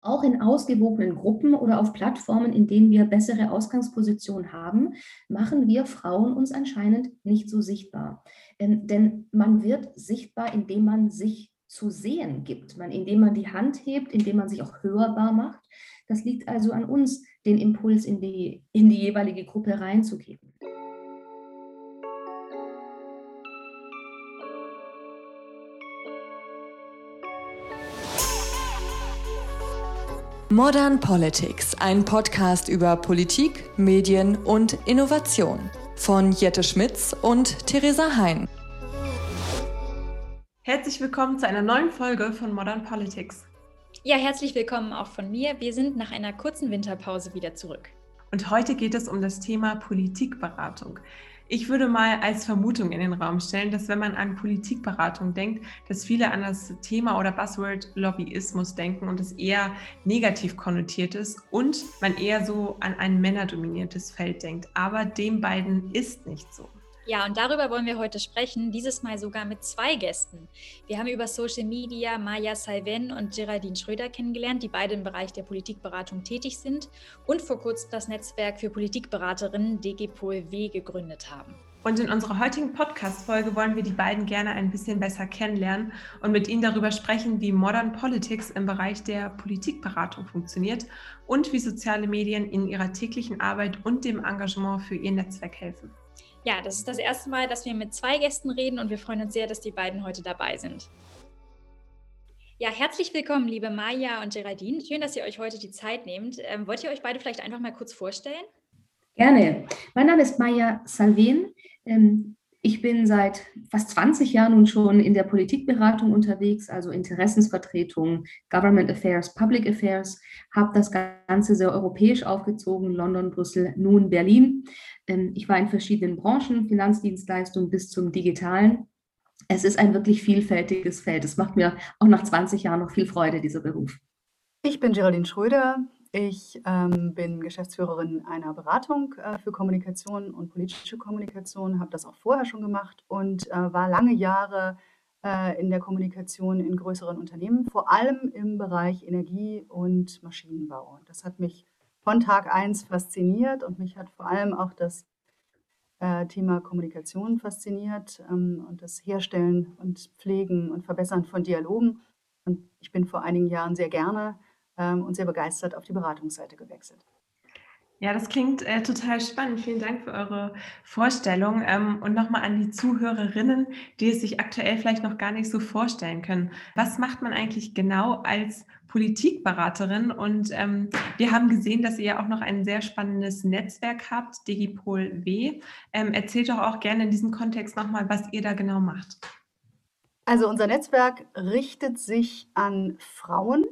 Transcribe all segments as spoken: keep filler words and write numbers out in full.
Auch in ausgewogenen Gruppen oder auf Plattformen, in denen wir bessere Ausgangspositionen haben, machen wir Frauen uns anscheinend nicht so sichtbar. Ähm, denn man wird sichtbar, indem man sich zu sehen gibt, man, indem man die Hand hebt, indem man sich auch hörbar macht. Das liegt also an uns, den Impuls in die, in die jeweilige Gruppe reinzugeben. Modern Politics, ein Podcast über Politik, Medien und Innovation von Jette Schmitz und Theresa Hein. Herzlich willkommen zu einer neuen Folge von Modern Politics. Ja, herzlich willkommen auch von mir. Wir sind nach einer kurzen Winterpause wieder zurück. Und heute geht es um das Thema Politikberatung. Ich würde mal als Vermutung in den Raum stellen, dass wenn man an Politikberatung denkt, dass viele an das Thema oder Buzzword Lobbyismus denken und es eher negativ konnotiert ist und man eher so an ein männerdominiertes Feld denkt. Aber dem beiden ist nicht so. Ja, und darüber wollen wir heute sprechen, dieses Mal sogar mit zwei Gästen. Wir haben über Social Media Maya Salven und Geraldine Schröder kennengelernt, die beide im Bereich der Politikberatung tätig sind und vor kurzem das Netzwerk für Politikberaterinnen D G Pol W gegründet haben. Und in unserer heutigen Podcast-Folge wollen wir die beiden gerne ein bisschen besser kennenlernen und mit ihnen darüber sprechen, wie Modern Politics im Bereich der Politikberatung funktioniert und wie soziale Medien in ihrer täglichen Arbeit und dem Engagement für ihr Netzwerk helfen. Ja, das ist das erste Mal, dass wir mit zwei Gästen reden und wir freuen uns sehr, dass die beiden heute dabei sind. Ja, herzlich willkommen, liebe Maya und Geraldine. Schön, dass ihr euch heute die Zeit nehmt. Ähm, wollt ihr euch beide vielleicht einfach mal kurz vorstellen? Gerne. Mein Name ist Maya Salven. Ähm, ich bin seit fast zwanzig Jahren nun schon in der Politikberatung unterwegs, also Interessensvertretung, Government Affairs, Public Affairs, habe das Ganze sehr europäisch aufgezogen, London, Brüssel, nun Berlin. Ähm, ich war in verschiedenen Branchen, Finanzdienstleistungen bis zum Digitalen. Es ist ein wirklich vielfältiges Feld. Es macht mir auch nach zwanzig Jahren noch viel Freude, dieser Beruf. Ich bin Geraldine Schröder. Ich ähm, bin Geschäftsführerin einer Beratung äh, für Kommunikation und politische Kommunikation, habe das auch vorher schon gemacht und äh, war lange Jahre äh, in der Kommunikation in größeren Unternehmen, vor allem im Bereich Energie und Maschinenbau. Das hat mich von Tag eins fasziniert und mich hat vor allem auch das äh, Thema Kommunikation fasziniert ähm, und das Herstellen und Pflegen und Verbessern von Dialogen. Und ich bin vor einigen Jahren sehr gerne und sehr begeistert auf die Beratungsseite gewechselt. Ja, das klingt äh, total spannend. Vielen Dank für eure Vorstellung. Ähm, und nochmal an die Zuhörerinnen, die es sich aktuell vielleicht noch gar nicht so vorstellen können. Was macht man eigentlich genau als Politikberaterin? Und ähm, wir haben gesehen, dass ihr ja auch noch ein sehr spannendes Netzwerk habt, D G Pol W. Ähm, erzählt doch auch gerne in diesem Kontext nochmal, was ihr da genau macht. Also unser Netzwerk richtet sich an Frauen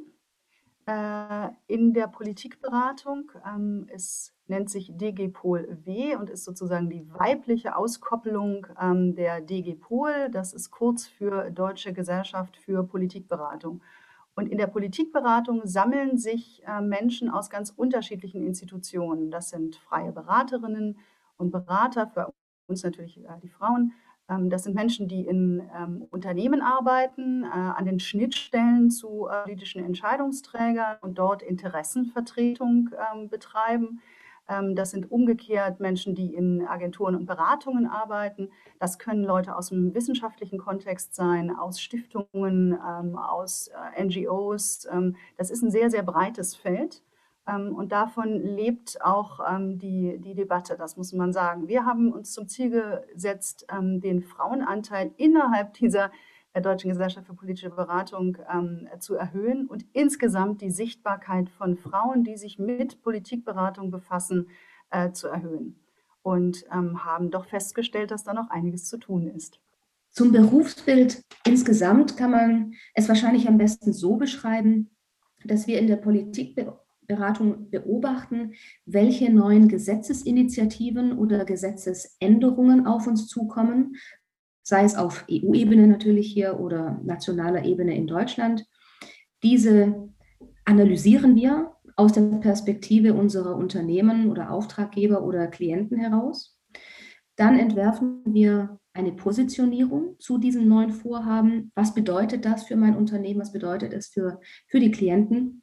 in der Politikberatung. Es nennt sich D G Pol W und ist sozusagen die weibliche Auskoppelung der D G Pol. Das ist kurz für Deutsche Gesellschaft für Politikberatung. Und in der Politikberatung sammeln sich Menschen aus ganz unterschiedlichen Institutionen. Das sind freie Beraterinnen und Berater, für uns natürlich die Frauen. Das sind Menschen, die in ähm, Unternehmen arbeiten, äh, an den Schnittstellen zu äh, politischen Entscheidungsträgern und dort Interessenvertretung ähm, betreiben. Ähm, das sind umgekehrt Menschen, die in Agenturen und Beratungen arbeiten. Das können Leute aus dem wissenschaftlichen Kontext sein, aus Stiftungen, ähm, aus äh, N G Os. Ähm, das ist ein sehr, sehr breites Feld. Und davon lebt auch ähm, die, die Debatte, das muss man sagen. Wir haben uns zum Ziel gesetzt, ähm, den Frauenanteil innerhalb dieser äh, Deutschen Gesellschaft für politische Beratung ähm, zu erhöhen und insgesamt die Sichtbarkeit von Frauen, die sich mit Politikberatung befassen, äh, zu erhöhen. Und ähm, haben doch festgestellt, dass da noch einiges zu tun ist. Zum Berufsbild insgesamt kann man es wahrscheinlich am besten so beschreiben, dass wir in der Politikberatung Beratung beobachten, welche neuen Gesetzesinitiativen oder Gesetzesänderungen auf uns zukommen, sei es auf E U-Ebene natürlich hier oder nationaler Ebene in Deutschland. Diese analysieren wir aus der Perspektive unserer Unternehmen oder Auftraggeber oder Klienten heraus. Dann entwerfen wir eine Positionierung zu diesen neuen Vorhaben. Was bedeutet das für mein Unternehmen? Was bedeutet es für, für die Klienten?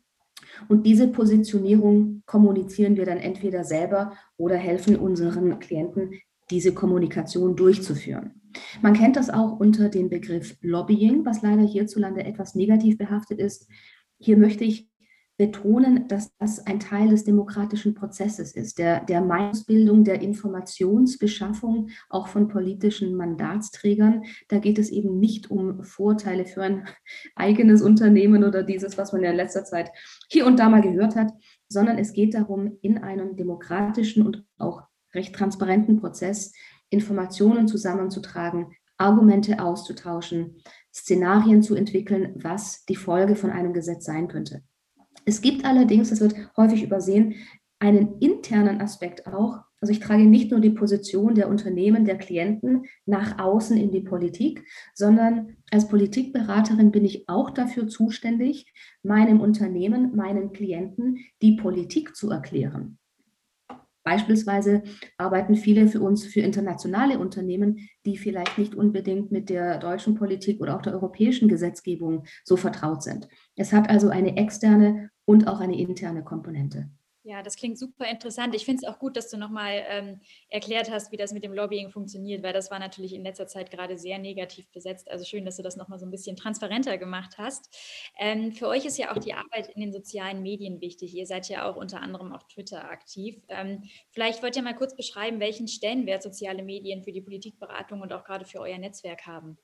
Und diese Positionierung kommunizieren wir dann entweder selber oder helfen unseren Klienten, diese Kommunikation durchzuführen. Man kennt das auch unter dem Begriff Lobbying, was leider hierzulande etwas negativ behaftet ist. Hier möchte ich betonen, dass das ein Teil des demokratischen Prozesses ist, der, der Meinungsbildung, der Informationsbeschaffung, auch von politischen Mandatsträgern. Da geht es eben nicht um Vorteile für ein eigenes Unternehmen oder dieses, was man ja in letzter Zeit hier und da mal gehört hat, sondern es geht darum, in einem demokratischen und auch recht transparenten Prozess Informationen zusammenzutragen, Argumente auszutauschen, Szenarien zu entwickeln, was die Folge von einem Gesetz sein könnte. Es gibt allerdings, das wird häufig übersehen, einen internen Aspekt auch. Also ich trage nicht nur die Position der Unternehmen, der Klienten nach außen in die Politik, sondern als Politikberaterin bin ich auch dafür zuständig, meinem Unternehmen, meinen Klienten die Politik zu erklären. Beispielsweise arbeiten viele für uns für internationale Unternehmen, die vielleicht nicht unbedingt mit der deutschen Politik oder auch der europäischen Gesetzgebung so vertraut sind. Es hat also eine externe und auch eine interne Komponente. Ja, das klingt super interessant. Ich finde es auch gut, dass du nochmal ähm, erklärt hast, wie das mit dem Lobbying funktioniert, weil das war natürlich in letzter Zeit gerade sehr negativ besetzt. Also schön, dass du das nochmal so ein bisschen transparenter gemacht hast. Ähm, für euch ist ja auch die Arbeit in den sozialen Medien wichtig. Ihr seid ja auch unter anderem auf Twitter aktiv. Ähm, vielleicht wollt ihr mal kurz beschreiben, welchen Stellenwert soziale Medien für die Politikberatung und auch gerade für euer Netzwerk haben.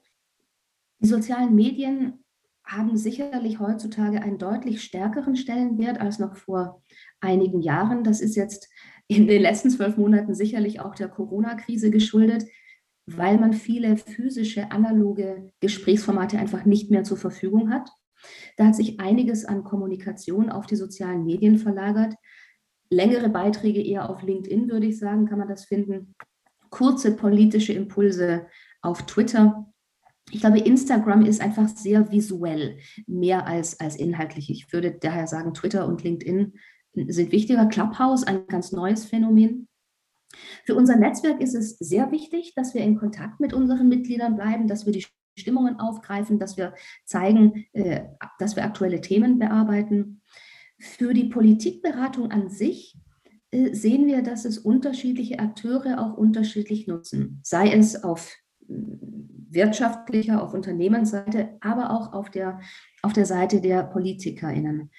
Die sozialen Medien haben sicherlich heutzutage einen deutlich stärkeren Stellenwert als noch vor einigen Jahren. Das ist jetzt in den letzten zwölf Monaten sicherlich auch der Corona-Krise geschuldet, weil man viele physische, analoge Gesprächsformate einfach nicht mehr zur Verfügung hat. Da hat sich einiges an Kommunikation auf die sozialen Medien verlagert. Längere Beiträge eher auf LinkedIn, würde ich sagen, kann man das finden. Kurze politische Impulse auf Twitter. Ich glaube, Instagram ist einfach sehr visuell, mehr als, als inhaltlich. Ich würde daher sagen, Twitter und LinkedIn sind wichtiger. Clubhouse, ein ganz neues Phänomen. Für unser Netzwerk ist es sehr wichtig, dass wir in Kontakt mit unseren Mitgliedern bleiben, dass wir die Stimmungen aufgreifen, dass wir zeigen, äh, dass wir aktuelle Themen bearbeiten. Für die Politikberatung an sich äh, sehen wir, dass es unterschiedliche Akteure auch unterschiedlich nutzen, sei es auf wirtschaftlicher, auf Unternehmensseite, aber auch auf der, auf der Seite der PolitikerInnen.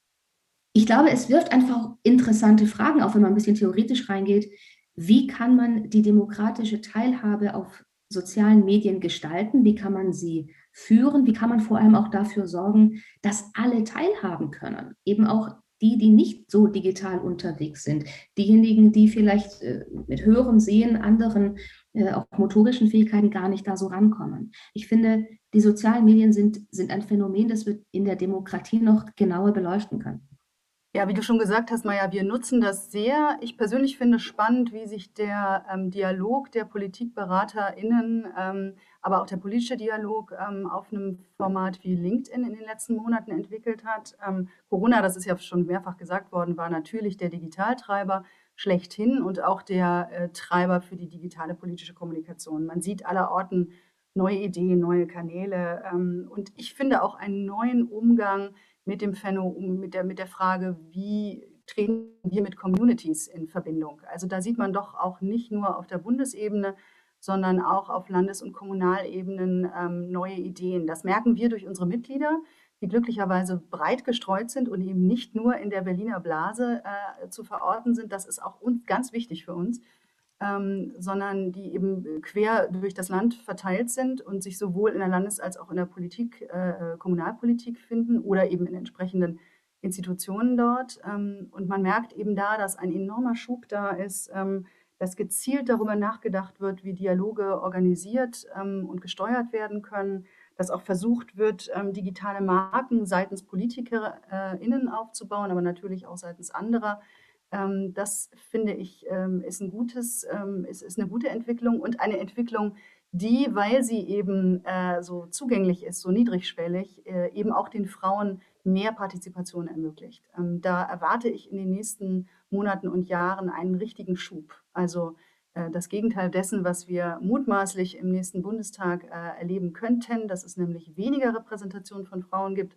Ich glaube, es wirft einfach interessante Fragen auf, wenn man ein bisschen theoretisch reingeht. Wie kann man die demokratische Teilhabe auf sozialen Medien gestalten? Wie kann man sie führen? Wie kann man vor allem auch dafür sorgen, dass alle teilhaben können? Eben auch die, die nicht so digital unterwegs sind. Diejenigen, die vielleicht äh, mit Hören, Sehen, anderen äh, auch motorischen Fähigkeiten gar nicht da so rankommen. Ich finde, die sozialen Medien sind, sind ein Phänomen, das wir in der Demokratie noch genauer beleuchten können. Ja, wie du schon gesagt hast, Maja, wir nutzen das sehr. Ich persönlich finde spannend, wie sich der ähm, Dialog der PolitikberaterInnen, ähm, aber auch der politische Dialog ähm, auf einem Format wie LinkedIn in den letzten Monaten entwickelt hat. Ähm, Corona, das ist ja schon mehrfach gesagt worden, war natürlich der Digitaltreiber schlechthin und auch der äh, Treiber für die digitale politische Kommunikation. Man sieht allerorten neue Ideen, neue Kanäle ähm, und ich finde auch einen neuen Umgang mit dem Phänomen, mit der, mit der Frage, wie treten wir mit Communities in Verbindung. Also da sieht man doch auch nicht nur auf der Bundesebene, sondern auch auf Landes- und Kommunalebenen ähm, neue Ideen. Das merken wir durch unsere Mitglieder, die glücklicherweise breit gestreut sind und eben nicht nur in der Berliner Blase äh, zu verorten sind. Das ist auch uns ganz wichtig für uns. Ähm, sondern die eben quer durch das Land verteilt sind und sich sowohl in der Landes- als auch in der Politik, äh, Kommunalpolitik finden oder eben in entsprechenden Institutionen dort. Ähm, und man merkt eben da, dass ein enormer Schub da ist, ähm, dass gezielt darüber nachgedacht wird, wie Dialoge organisiert ähm, und gesteuert werden können, dass auch versucht wird, ähm, digitale Marken seitens PolitikerInnen aufzubauen, aber natürlich auch seitens anderer. Ähm, das finde ich, ähm, ist ein gutes, ähm, ist, ist eine gute Entwicklung und eine Entwicklung, die, weil sie eben äh, so zugänglich ist, so niedrigschwellig, äh, eben auch den Frauen mehr Partizipation ermöglicht. Ähm, da erwarte ich in den nächsten Monaten und Jahren einen richtigen Schub. Also äh, das Gegenteil dessen, was wir mutmaßlich im nächsten Bundestag äh, erleben könnten, dass es nämlich weniger Repräsentation von Frauen gibt,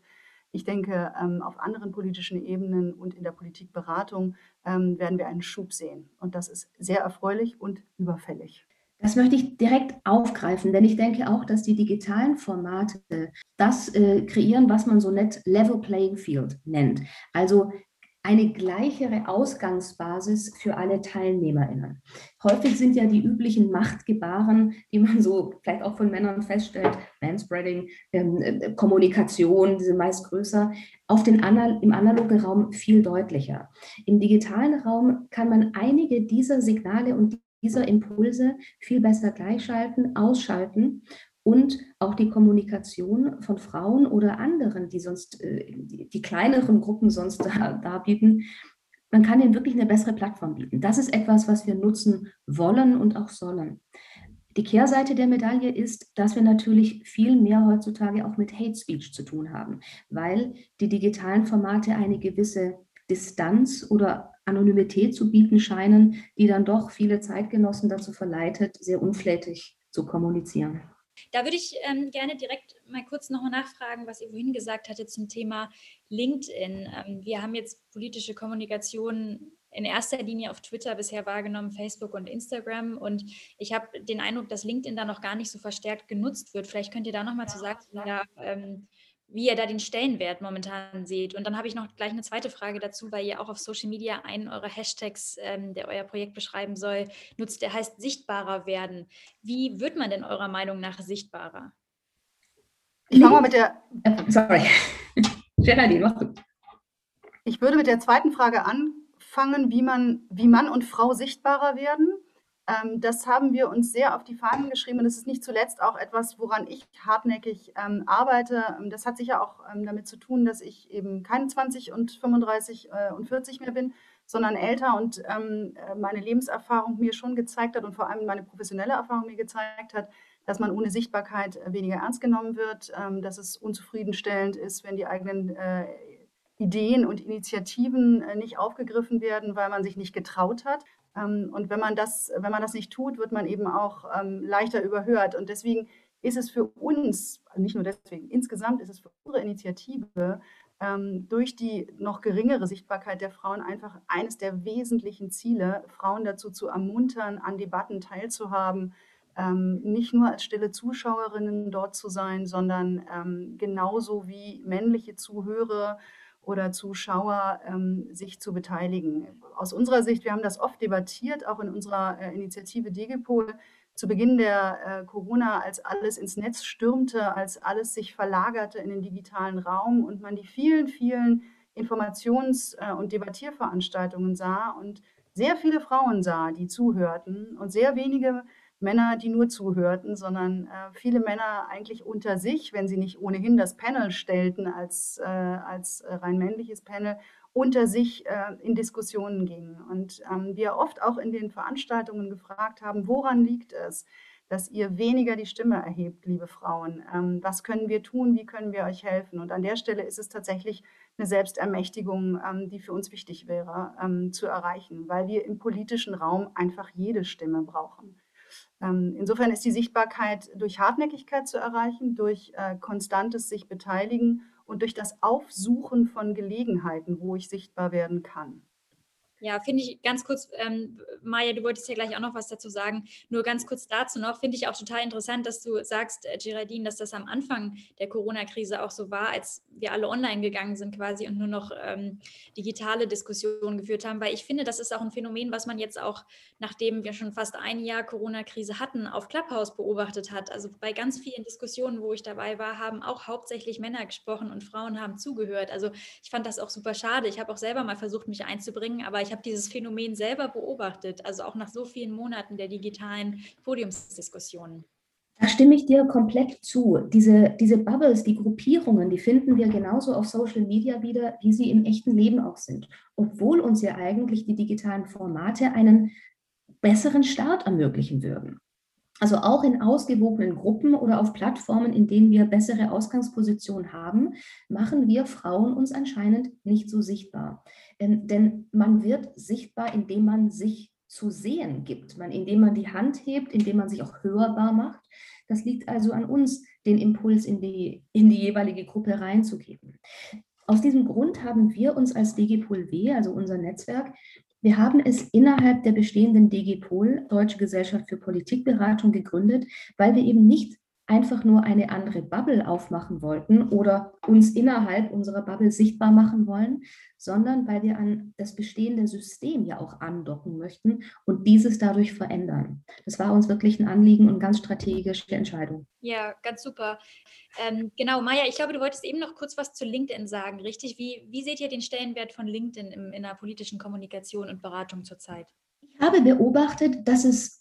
Ich denke, ähm, auf anderen politischen Ebenen und in der Politikberatung ähm, werden wir einen Schub sehen. Und das ist sehr erfreulich und überfällig. Das möchte ich direkt aufgreifen, denn ich denke auch, dass die digitalen Formate das äh, kreieren, was man so nett Level Playing Field nennt. Also eine gleichere Ausgangsbasis für alle TeilnehmerInnen. Häufig sind ja die üblichen Machtgebaren, die man so vielleicht auch von Männern feststellt, Manspreading, ähm, Kommunikation, die sind meist größer, auf den Anal- im analogen Raum viel deutlicher. Im digitalen Raum kann man einige dieser Signale und dieser Impulse viel besser gleichschalten, ausschalten und auch die Kommunikation von Frauen oder anderen, die sonst äh, die, die kleineren Gruppen sonst da, darbieten, man kann ihnen wirklich eine bessere Plattform bieten. Das ist etwas, was wir nutzen wollen und auch sollen. Die Kehrseite der Medaille ist, dass wir natürlich viel mehr heutzutage auch mit Hate Speech zu tun haben, weil die digitalen Formate eine gewisse Distanz oder Anonymität zu bieten scheinen, die dann doch viele Zeitgenossen dazu verleitet, sehr unflätig zu kommunizieren. Da würde ich ähm, gerne direkt mal kurz nochmal nachfragen, was ihr vorhin gesagt hattet zum Thema LinkedIn. Ähm, wir haben jetzt politische Kommunikation in erster Linie auf Twitter bisher wahrgenommen, Facebook und Instagram. Und ich habe den Eindruck, dass LinkedIn da noch gar nicht so verstärkt genutzt wird. Vielleicht könnt ihr da nochmal zu sagen, ja, ähm, wie ihr da den Stellenwert momentan seht. Und dann habe ich noch gleich eine zweite Frage dazu, weil ihr auch auf Social Media einen eurer Hashtags, ähm, der euer Projekt beschreiben soll, nutzt. Der heißt sichtbarer werden. Wie wird man denn eurer Meinung nach sichtbarer? Ich fange mal mit der... Sorry. Geraldine, mach du. Ich würde mit der zweiten Frage anfangen, wie man, wie Mann und Frau sichtbarer werden. Ähm, das haben wir uns sehr auf die Fahnen geschrieben und das ist nicht zuletzt auch etwas, woran ich hartnäckig ähm, arbeite. Das hat sicher auch ähm, damit zu tun, dass ich eben keine zwanzig und fünfunddreißig äh, und vierzig mehr bin, sondern älter und ähm, meine Lebenserfahrung mir schon gezeigt hat und vor allem meine professionelle Erfahrung mir gezeigt hat, dass man ohne Sichtbarkeit weniger ernst genommen wird, ähm, dass es unzufriedenstellend ist, wenn die eigenen äh, Ideen und Initiativen äh, nicht aufgegriffen werden, weil man sich nicht getraut hat. Ähm, und wenn man das, wenn man das nicht tut, wird man eben auch ähm, leichter überhört. Und deswegen ist es für uns, nicht nur deswegen, insgesamt ist es für unsere Initiative ähm, durch die noch geringere Sichtbarkeit der Frauen einfach eines der wesentlichen Ziele, Frauen dazu zu ermuntern, an Debatten teilzuhaben, ähm, nicht nur als stille Zuschauerinnen dort zu sein, sondern ähm, genauso wie männliche Zuhörer oder Zuschauer ähm, sich zu beteiligen. Aus unserer Sicht, wir haben das oft debattiert, auch in unserer äh, Initiative Digipol, zu Beginn der äh, Corona, als alles ins Netz stürmte, als alles sich verlagerte in den digitalen Raum und man die vielen, vielen Informations- äh, und Debattierveranstaltungen sah und sehr viele Frauen sah, die zuhörten und sehr wenige Männer, die nur zuhörten, sondern äh, viele Männer eigentlich unter sich, wenn sie nicht ohnehin das Panel stellten als, äh, als rein männliches Panel, unter sich äh, in Diskussionen gingen. Und ähm, wir oft auch in den Veranstaltungen gefragt haben, woran liegt es, dass ihr weniger die Stimme erhebt, liebe Frauen? Ähm, was können wir tun? Wie können wir euch helfen? Und an der Stelle ist es tatsächlich eine Selbstermächtigung, ähm, die für uns wichtig wäre, ähm, zu erreichen, weil wir im politischen Raum einfach jede Stimme brauchen. Insofern ist die Sichtbarkeit durch Hartnäckigkeit zu erreichen, durch äh, konstantes sich beteiligen und durch das Aufsuchen von Gelegenheiten, wo ich sichtbar werden kann. Ja, finde ich ganz kurz, ähm, Maja, du wolltest ja gleich auch noch was dazu sagen. Nur ganz kurz dazu noch, finde ich auch total interessant, dass du sagst, äh, Geraldine, dass das am Anfang der Corona-Krise auch so war, als wir alle online gegangen sind quasi und nur noch ähm, digitale Diskussionen geführt haben. Weil ich finde, das ist auch ein Phänomen, was man jetzt auch, nachdem wir schon fast ein Jahr Corona-Krise hatten, auf Clubhouse beobachtet hat. Also bei ganz vielen Diskussionen, wo ich dabei war, haben auch hauptsächlich Männer gesprochen und Frauen haben zugehört. Also ich fand das auch super schade. Ich habe auch selber mal versucht, mich einzubringen, aber ich Ich habe dieses Phänomen selber beobachtet, also auch nach so vielen Monaten der digitalen Podiumsdiskussionen. Da stimme ich dir komplett zu. Diese, diese Bubbles, die Gruppierungen, die finden wir genauso auf Social Media wieder, wie sie im echten Leben auch sind. Obwohl uns ja eigentlich die digitalen Formate einen besseren Start ermöglichen würden. Also auch in ausgewogenen Gruppen oder auf Plattformen, in denen wir bessere Ausgangspositionen haben, machen wir Frauen uns anscheinend nicht so sichtbar. Ähm, denn man wird sichtbar, indem man sich zu sehen gibt, man, indem man die Hand hebt, indem man sich auch hörbar macht. Das liegt also an uns, den Impuls in die, in die jeweilige Gruppe reinzugeben. Aus diesem Grund haben wir uns als D G Pol W, also unser Netzwerk, wir haben es innerhalb der bestehenden D G Pol, Deutsche Gesellschaft für Politikberatung, gegründet, weil wir eben nicht einfach nur eine andere Bubble aufmachen wollten oder uns innerhalb unserer Bubble sichtbar machen wollen, sondern weil wir an das bestehende System ja auch andocken möchten und dieses dadurch verändern. Das war uns wirklich ein Anliegen und ganz strategische Entscheidung. Ja, ganz super. Ähm, genau, Maja, ich glaube, du wolltest eben noch kurz was zu LinkedIn sagen, richtig? Wie, wie seht ihr den Stellenwert von LinkedIn im, in der politischen Kommunikation und Beratung zurzeit? Ich habe beobachtet, dass es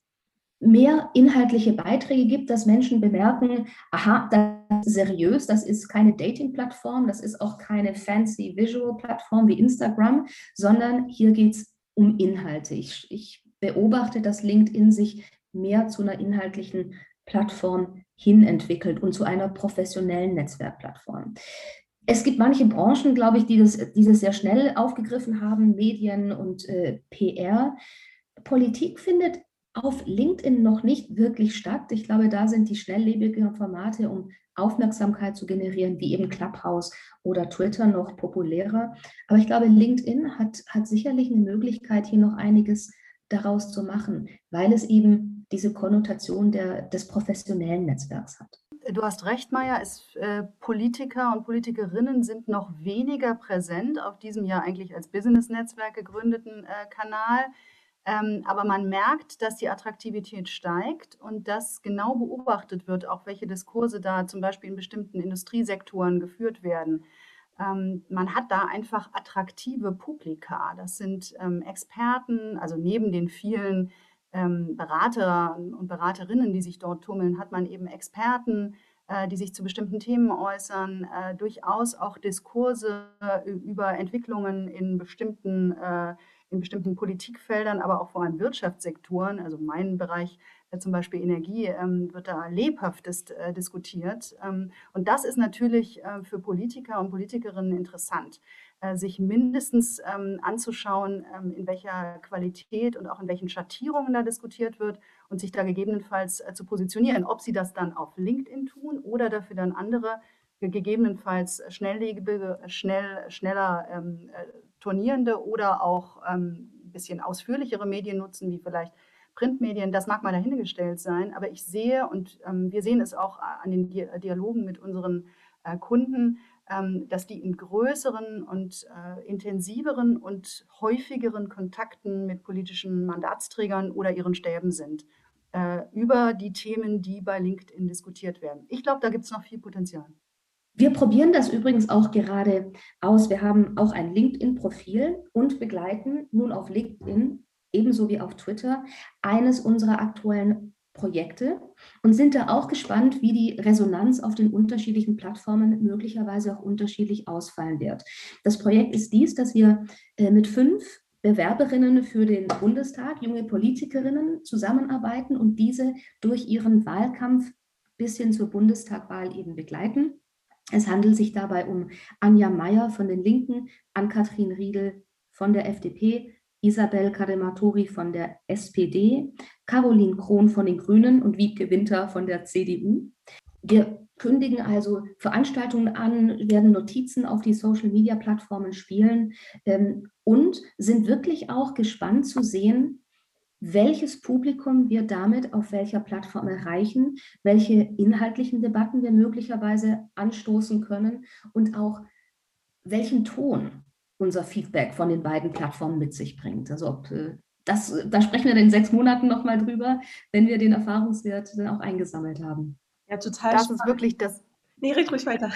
mehr inhaltliche Beiträge gibt, dass Menschen bemerken, aha, das ist seriös, das ist keine Dating-Plattform, das ist auch keine fancy Visual-Plattform wie Instagram, sondern hier geht es um Inhalte. Ich, ich beobachte, dass LinkedIn sich mehr zu einer inhaltlichen Plattform hin entwickelt und zu einer professionellen Netzwerkplattform. Es gibt manche Branchen, glaube ich, die das, die das sehr schnell aufgegriffen haben, Medien und äh, P R. Politik findet auf LinkedIn noch nicht wirklich statt. Ich glaube, da sind die schnelllebigen Formate, um Aufmerksamkeit zu generieren, wie eben Clubhouse oder Twitter, noch populärer. Aber ich glaube, LinkedIn hat, hat sicherlich eine Möglichkeit, hier noch einiges daraus zu machen, weil es eben diese Konnotation der, des professionellen Netzwerks hat. Du hast recht, Maja, es, äh, Politiker und Politikerinnen sind noch weniger präsent auf diesem ja eigentlich als Business-Netzwerk gegründeten äh, Kanal. Ähm, aber man merkt, dass die Attraktivität steigt und dass genau beobachtet wird, auch welche Diskurse da zum Beispiel in bestimmten Industriesektoren geführt werden. Ähm, man hat da einfach attraktive Publika. Das sind ähm, Experten, also neben den vielen ähm, Beratern und Beraterinnen, die sich dort tummeln, hat man eben Experten, äh, die sich zu bestimmten Themen äußern, äh, durchaus auch Diskurse äh, über Entwicklungen in bestimmten äh, in bestimmten Politikfeldern, aber auch vor allem Wirtschaftssektoren, also mein Bereich äh, zum Beispiel Energie, ähm, wird da lebhaftest äh, diskutiert. Ähm, und das ist natürlich äh, für Politiker und Politikerinnen interessant, äh, sich mindestens ähm, anzuschauen, ähm, in welcher Qualität und auch in welchen Schattierungen da diskutiert wird und sich da gegebenenfalls äh, zu positionieren, ob sie das dann auf LinkedIn tun oder dafür dann andere gegebenenfalls schnelllebige, schnell, schneller ähm, turnierende oder auch ähm, ein bisschen ausführlichere Medien nutzen, wie vielleicht Printmedien. Das mag mal dahingestellt sein, aber ich sehe und ähm, wir sehen es auch an den Di- Dialogen mit unseren äh, Kunden, ähm, dass die in größeren und äh, intensiveren und häufigeren Kontakten mit politischen Mandatsträgern oder ihren Stäben sind, äh, über die Themen, die bei LinkedIn diskutiert werden. Ich glaube, da gibt es noch viel Potenzial. Wir probieren das übrigens auch gerade aus. Wir haben auch ein LinkedIn-Profil und begleiten nun auf LinkedIn, ebenso wie auf Twitter, eines unserer aktuellen Projekte und sind da auch gespannt, wie die Resonanz auf den unterschiedlichen Plattformen möglicherweise auch unterschiedlich ausfallen wird. Das Projekt ist dies, dass wir äh, mit fünf Bewerberinnen für den Bundestag, junge Politikerinnen, zusammenarbeiten und diese durch ihren Wahlkampf bis hin zur Bundestagwahl eben begleiten. Es handelt sich dabei um Anja Meier von den Linken, Ann-Kathrin Riedel von der F D P, Isabel Kadematori von der S P D, Caroline Krohn von den Grünen und Wiebke Winter von der C D U. Wir kündigen also Veranstaltungen an, werden Notizen auf die Social-Media-Plattformen spielen ähm, und sind wirklich auch gespannt zu sehen, welches Publikum wir damit auf welcher Plattform erreichen, welche inhaltlichen Debatten wir möglicherweise anstoßen können und auch welchen Ton unser Feedback von den beiden Plattformen mit sich bringt. Also ob das, da sprechen wir in sechs Monaten nochmal drüber, wenn wir den Erfahrungswert dann auch eingesammelt haben. Ja, total Das spannend. ist wirklich das. Nee, red ruhig weiter.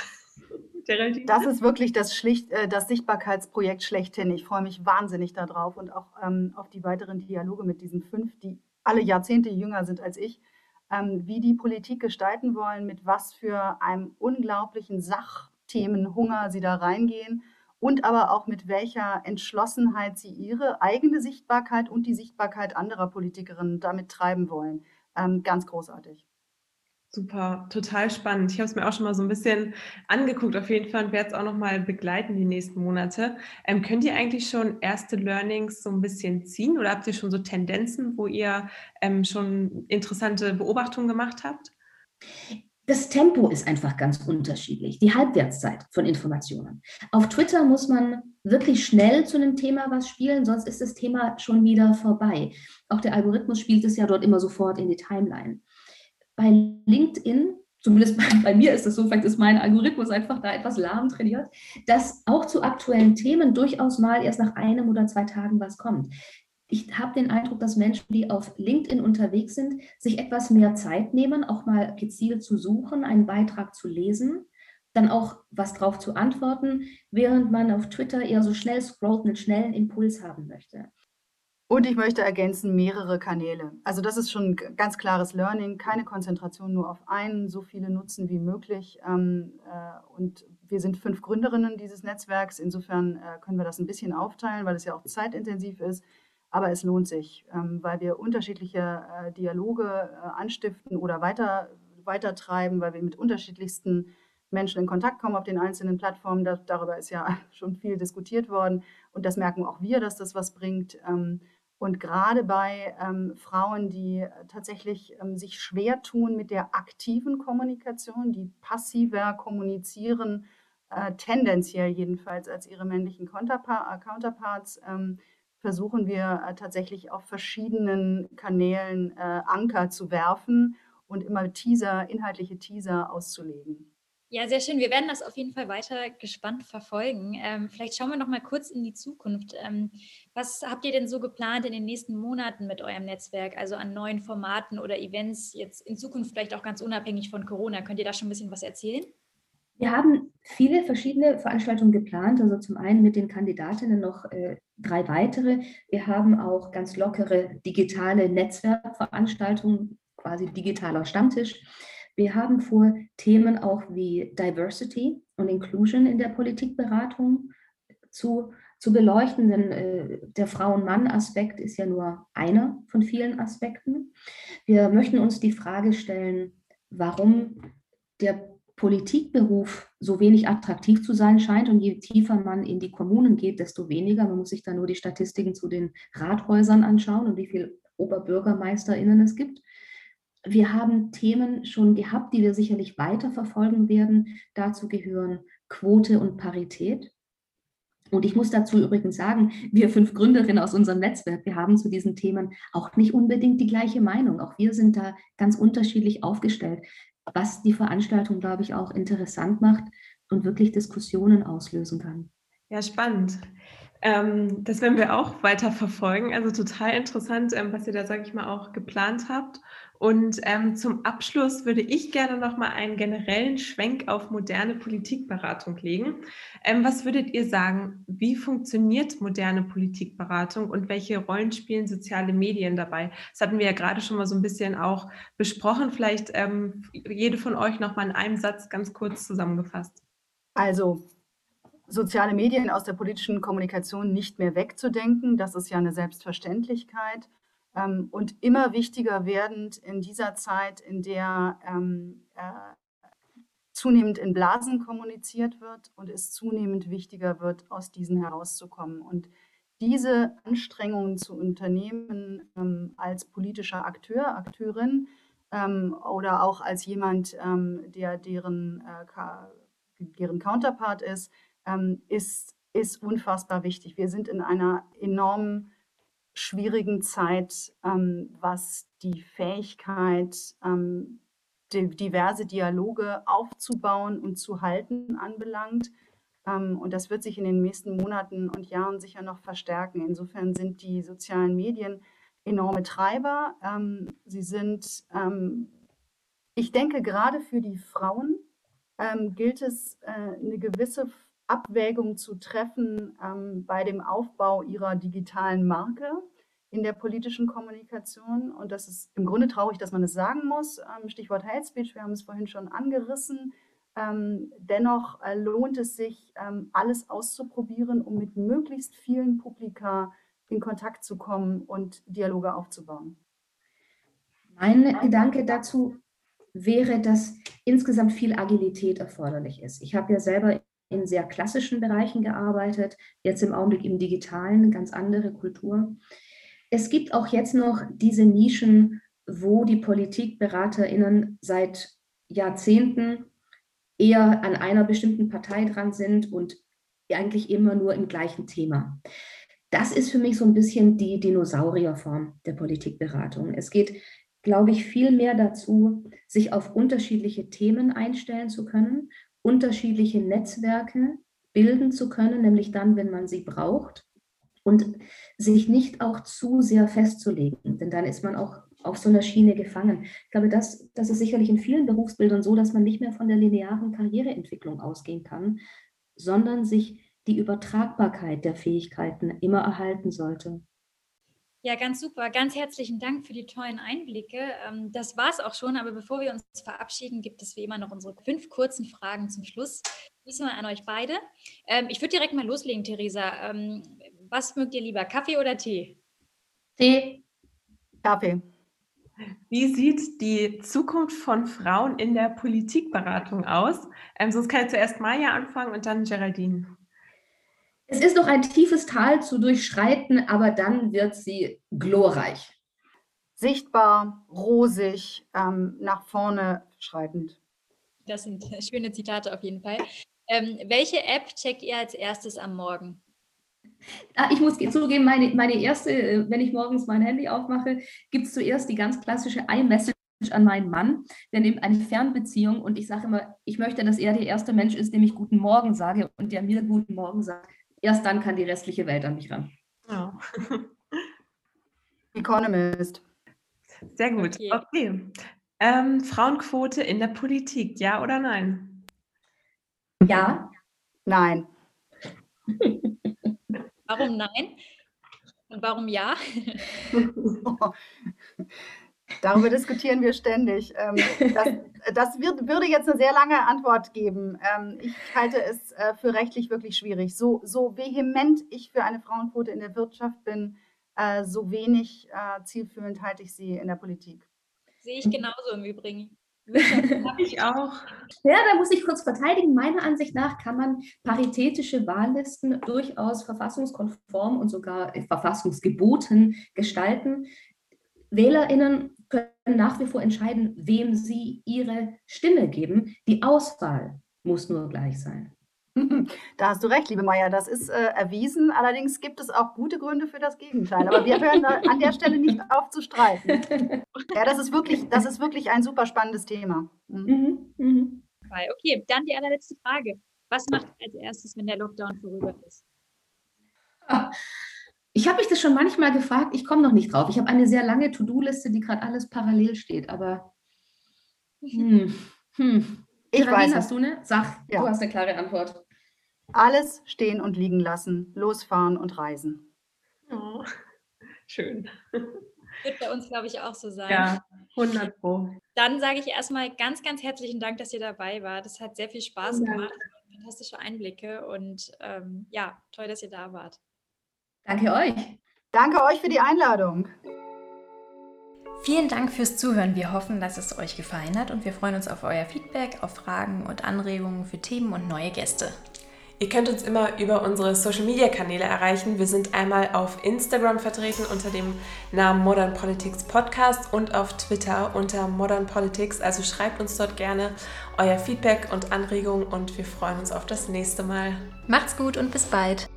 Das ist wirklich das, schlicht, äh, das Sichtbarkeitsprojekt schlechthin. Ich freue mich wahnsinnig darauf und auch ähm, auf die weiteren Dialoge mit diesen fünf, die alle Jahrzehnte jünger sind als ich, ähm, wie die Politik gestalten wollen, mit was für einem unglaublichen Sachthemenhunger sie da reingehen und aber auch mit welcher Entschlossenheit sie ihre eigene Sichtbarkeit und die Sichtbarkeit anderer Politikerinnen damit treiben wollen. Ähm, ganz großartig. Super, total spannend. Ich habe es mir auch schon mal so ein bisschen angeguckt auf jeden Fall und werde es auch noch mal begleiten die nächsten Monate. Ähm, könnt ihr eigentlich schon erste Learnings so ein bisschen ziehen oder habt ihr schon so Tendenzen, wo ihr ähm, schon interessante Beobachtungen gemacht habt? Das Tempo ist einfach ganz unterschiedlich, die Halbwertszeit von Informationen. Auf Twitter muss man wirklich schnell zu einem Thema was spielen, sonst ist das Thema schon wieder vorbei. Auch der Algorithmus spielt es ja dort immer sofort in die Timeline. Bei LinkedIn, zumindest bei, bei mir ist es so, vielleicht ist mein Algorithmus einfach da etwas lahm trainiert, dass auch zu aktuellen Themen durchaus mal erst nach einem oder zwei Tagen was kommt. Ich habe den Eindruck, dass Menschen, die auf LinkedIn unterwegs sind, sich etwas mehr Zeit nehmen, auch mal gezielt zu suchen, einen Beitrag zu lesen, dann auch was drauf zu antworten, während man auf Twitter eher so schnell scrollt, einen schnellen Impuls haben möchte. Und ich möchte ergänzen, mehrere Kanäle. Also das ist schon ein ganz klares Learning, keine Konzentration nur auf einen, so viele nutzen wie möglich. Ähm, äh, und wir sind fünf Gründerinnen dieses Netzwerks, insofern äh, können wir das ein bisschen aufteilen, weil es ja auch zeitintensiv ist. Aber es lohnt sich, ähm, weil wir unterschiedliche äh, Dialoge äh, anstiften oder weiter, weitertreiben, weil wir mit unterschiedlichsten Menschen in Kontakt kommen auf den einzelnen Plattformen. Da, darüber ist ja schon viel diskutiert worden. Und das merken auch wir, dass das was bringt. Ähm, und gerade bei ähm, Frauen, die tatsächlich ähm, sich schwer tun mit der aktiven Kommunikation, die passiver kommunizieren, äh, tendenziell jedenfalls als ihre männlichen Counterpa- Counterparts, ähm, versuchen wir äh, tatsächlich auf verschiedenen Kanälen äh, Anker zu werfen und immer Teaser, inhaltliche Teaser auszulegen. Ja, sehr schön. Wir werden das auf jeden Fall weiter gespannt verfolgen. Ähm, vielleicht schauen wir noch mal kurz in die Zukunft. Ähm, was habt ihr denn so geplant in den nächsten Monaten mit eurem Netzwerk, also an neuen Formaten oder Events, jetzt in Zukunft vielleicht auch ganz unabhängig von Corona? Könnt ihr da schon ein bisschen was erzählen? Wir haben viele verschiedene Veranstaltungen geplant, also zum einen mit den Kandidatinnen noch äh, drei weitere. Wir haben auch ganz lockere digitale Netzwerkveranstaltungen, quasi digitaler Stammtisch. Wir haben vor, Themen auch wie Diversity und Inclusion in der Politikberatung zu, zu beleuchten, denn äh, der Frauen-Mann-Aspekt ist ja nur einer von vielen Aspekten. Wir möchten uns die Frage stellen, warum der Politikberuf so wenig attraktiv zu sein scheint, und je tiefer man in die Kommunen geht, desto weniger. Man muss sich da nur die Statistiken zu den Rathäusern anschauen und wie viele OberbürgermeisterInnen es gibt. Wir haben Themen schon gehabt, die wir sicherlich weiter verfolgen werden. Dazu gehören Quote und Parität. Und ich muss dazu übrigens sagen, wir fünf Gründerinnen aus unserem Netzwerk, wir haben zu diesen Themen auch nicht unbedingt die gleiche Meinung. Auch wir sind da ganz unterschiedlich aufgestellt, was die Veranstaltung, glaube ich, auch interessant macht und wirklich Diskussionen auslösen kann. Ja, spannend. Ähm, das werden wir auch weiter verfolgen. Also total interessant, ähm, was ihr da, sage ich mal, auch geplant habt. Und ähm, zum Abschluss würde ich gerne noch mal einen generellen Schwenk auf moderne Politikberatung legen. Ähm, was würdet ihr sagen, wie funktioniert moderne Politikberatung und welche Rollen spielen soziale Medien dabei? Das hatten wir ja gerade schon mal so ein bisschen auch besprochen. Vielleicht ähm, jede von euch noch mal in einem Satz ganz kurz zusammengefasst. Also soziale Medien aus der politischen Kommunikation nicht mehr wegzudenken, das ist ja eine Selbstverständlichkeit. Ähm, und immer wichtiger werdend in dieser Zeit, in der ähm, äh, zunehmend in Blasen kommuniziert wird und es zunehmend wichtiger wird, aus diesen herauszukommen. Und diese Anstrengungen zu unternehmen ähm, als politischer Akteur, Akteurin ähm, oder auch als jemand, ähm, der deren, äh, deren Counterpart ist, ähm, ist, ist unfassbar wichtig. Wir sind in einer enormen schwierigen Zeit, ähm, was die Fähigkeit, ähm, die, diverse Dialoge aufzubauen und zu halten anbelangt. Ähm, und das wird sich in den nächsten Monaten und Jahren sicher noch verstärken. Insofern sind die sozialen Medien enorme Treiber. Ähm, sie sind, ähm, ich denke, gerade für die Frauen ähm, gilt es, äh, eine gewisse Abwägung zu treffen ähm, bei dem Aufbau ihrer digitalen Marke in der politischen Kommunikation. Und das ist im Grunde traurig, dass man es sagen muss. Ähm, Stichwort Hate Speech, wir haben es vorhin schon angerissen. Ähm, dennoch äh, lohnt es sich, ähm, alles auszuprobieren, um mit möglichst vielen Publika in Kontakt zu kommen und Dialoge aufzubauen. Mein Gedanke dazu wäre, dass insgesamt viel Agilität erforderlich ist. Ich habe ja selber in sehr klassischen Bereichen gearbeitet, jetzt im Augenblick im Digitalen, eine ganz andere Kultur. Es gibt auch jetzt noch diese Nischen, wo die PolitikberaterInnen seit Jahrzehnten eher an einer bestimmten Partei dran sind und eigentlich immer nur im gleichen Thema. Das ist für mich so ein bisschen die Dinosaurierform der Politikberatung. Es geht, glaube ich, viel mehr dazu, sich auf unterschiedliche Themen einstellen zu können, unterschiedliche Netzwerke bilden zu können, nämlich dann, wenn man sie braucht, und sich nicht auch zu sehr festzulegen, denn dann ist man auch auf so einer Schiene gefangen. Ich glaube, das, das ist sicherlich in vielen Berufsbildern so, dass man nicht mehr von der linearen Karriereentwicklung ausgehen kann, sondern sich die Übertragbarkeit der Fähigkeiten immer erhalten sollte. Ja, ganz super. Ganz herzlichen Dank für die tollen Einblicke. Das war es auch schon, aber bevor wir uns verabschieden, gibt es wie immer noch unsere fünf kurzen Fragen zum Schluss. Diesmal an euch beide. Ich würde direkt mal loslegen, Theresa. Was mögt ihr lieber, Kaffee oder Tee? Tee. Kaffee. Wie sieht die Zukunft von Frauen in der Politikberatung aus? Ähm, sonst kann ich zuerst Maja anfangen und dann Geraldine. Es ist noch ein tiefes Tal zu durchschreiten, aber dann wird sie glorreich. Sichtbar, rosig, ähm, nach vorne schreitend. Das sind schöne Zitate auf jeden Fall. Ähm, welche App checkt ihr als erstes am Morgen? Ich muss zugeben, meine, meine erste, wenn ich morgens mein Handy aufmache, gibt es zuerst die ganz klassische iMessage an meinen Mann. Der nimmt eine Fernbeziehung und ich sage immer, ich möchte, dass er der erste Mensch ist, dem ich Guten Morgen sage und der mir Guten Morgen sagt. Erst dann kann die restliche Welt an mich ran. Oh. Economist. Sehr gut. Okay. okay. Ähm, Frauenquote in der Politik, ja oder nein? Ja. Nein. Warum nein? Und warum ja? Darüber diskutieren wir ständig. Das, das wird, würde jetzt eine sehr lange Antwort geben. Ich halte es für rechtlich wirklich schwierig. So, so vehement ich für eine Frauenquote in der Wirtschaft bin, so wenig zielführend halte ich sie in der Politik. Sehe ich genauso im Übrigen. Habe ich auch. Ja, da muss ich kurz verteidigen. Meiner Ansicht nach kann man paritätische Wahllisten durchaus verfassungskonform und sogar verfassungsgeboten gestalten. WählerInnen können nach wie vor entscheiden, wem sie ihre Stimme geben. Die Auswahl muss nur gleich sein. Da hast du recht, liebe Maja, das ist äh, erwiesen. Allerdings gibt es auch gute Gründe für das Gegenteil. Aber wir hören an der Stelle nicht auf zu streiten. Ja, das ist wirklich, das ist wirklich ein super spannendes Thema. Mhm. Mhm. Okay, dann die allerletzte Frage. Was macht ihr als erstes, wenn der Lockdown vorüber ist? Ich habe mich das schon manchmal gefragt, ich komme noch nicht drauf. Ich habe eine sehr lange To-Do-Liste, die gerade alles parallel steht, aber hm, hm. Ich Geraldine, weiß hast du eine? Sag, ja. Du hast eine klare Antwort. Alles stehen und liegen lassen, losfahren und reisen. Oh, schön. Wird bei uns, glaube ich, auch so sein. Ja, hundert Pro. Dann sage ich erstmal ganz, ganz herzlichen Dank, dass ihr dabei wart. Das hat sehr viel Spaß Ja. gemacht. Fantastische Einblicke und ähm, ja, toll, dass ihr da wart. Danke euch. Danke euch für die Einladung. Vielen Dank fürs Zuhören. Wir hoffen, dass es euch gefallen hat und wir freuen uns auf euer Feedback, auf Fragen und Anregungen für Themen und neue Gäste. Ihr könnt uns immer über unsere Social-Media-Kanäle erreichen. Wir sind einmal auf Instagram vertreten unter dem Namen Modern Politics Podcast und auf Twitter unter Modern Politics. Also schreibt uns dort gerne euer Feedback und Anregungen und wir freuen uns auf das nächste Mal. Macht's gut und bis bald.